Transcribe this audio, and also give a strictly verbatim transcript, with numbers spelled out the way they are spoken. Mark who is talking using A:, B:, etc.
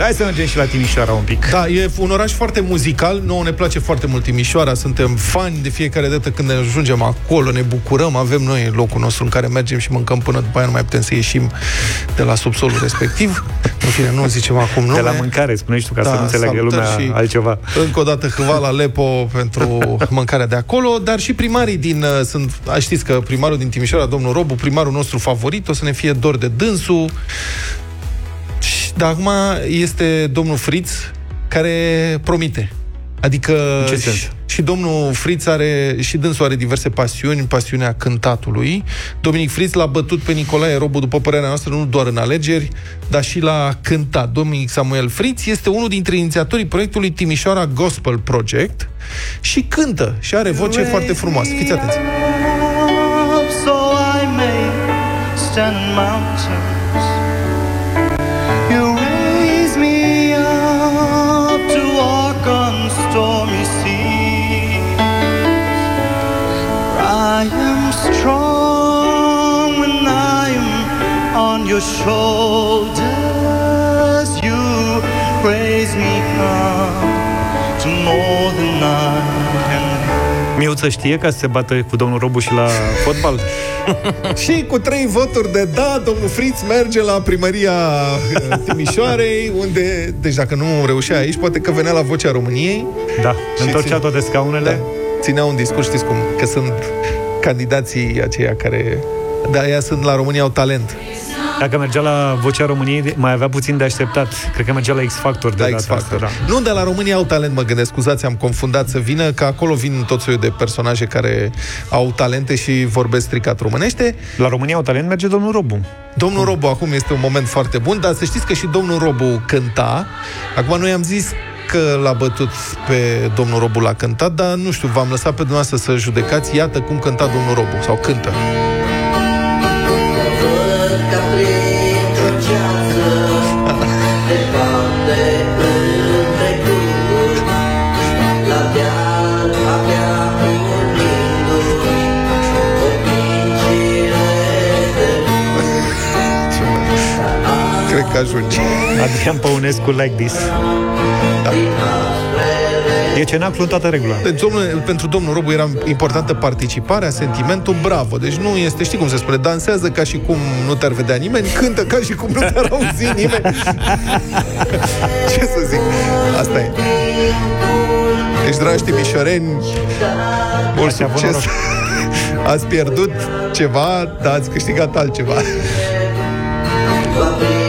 A: Hai să mergem și la Timișoara un pic.
B: Da, e un oraș foarte muzical. Nouă ne place foarte mult Timișoara. Suntem fani de fiecare dată când ne ajungem acolo. Ne bucurăm, avem noi locul nostru în care mergem și mâncăm până după aia nu mai putem să ieșim de la subsolul respectiv. În fine, nu zicem acum nume.
A: De la mâncare, spunești tu, ca
B: da,
A: să nu înțeleagă lumea altceva.
B: Încă o dată Hâvala Lepo pentru mâncarea de acolo, dar și primarii din... Sunt, știți că primarul din Timișoara, domnul Robu, primarul nostru favorit, o să ne fie dor de dânsul. Dar acum este domnul Friț care promite. Adică și, și domnul Friț are, și dânsul are diverse pasiuni, pasiunea cântatului. Dominic Friț l-a bătut pe Nicolae Robu, după părerea noastră, nu doar în alegeri, dar și la cântat. Dominic Samuel Friț este unul dintre inițiatorii proiectului Timișoara Gospel Project și cântă și are voce Raise foarte frumoasă. Fiți atenți!
C: So I may stand in mountains. You raise me up to walk on stormy seas. I am strong when I am on your shoulders. You raise me up to more than I can.
A: Miuță știe ca să se bată cu domnul Robu și la fotbal?
B: Și cu trei voturi de da, domnul Friț merge la primăria Timișoarei, unde, deci dacă nu reușea aici, poate că venea la Vocea României.
A: Da, întorcea toate scaunele.
B: Da, ținea un discurs, știți cum, că sunt candidații aceia care, da, aia sunt la România, au talent.
A: Dacă mergea la Vocea României, mai avea puțin de așteptat. Cred că mergea la X-Factor de
B: la
A: data
B: X-Factor.
A: asta. Da.
B: Nu, de la România au talent, mă gândesc, scuzați, am confundat să vină, că acolo vin tot soiul de personaje care au talente și vorbesc stricat românește.
A: La România au talent merge domnul Robu.
B: Domnul Robu acum este un moment foarte bun, dar să știți că și domnul Robu cânta. Acum noi am zis că l-a bătut pe domnul Robu, l-a cântat, dar nu știu, v-am lăsat pe dumneavoastră să judecați. Iată cum cânta domnul Robu, sau cântă. Cred că ajunge.
A: Adrian Păunescu like this.
B: Da.
A: E cenaclu în toată regula.
B: Deci, domnule, pentru domnul Robu era importantă participarea, sentimentul, bravo. Deci nu este, știi cum se spune, dansează ca și cum nu te-ar vedea nimeni, cântă ca și cum nu te-ar auzi nimeni. Ce să zic? Asta e. Deci, dragi timișoreni, mult succes. Ați pierdut ceva, dar ați câștigat altceva.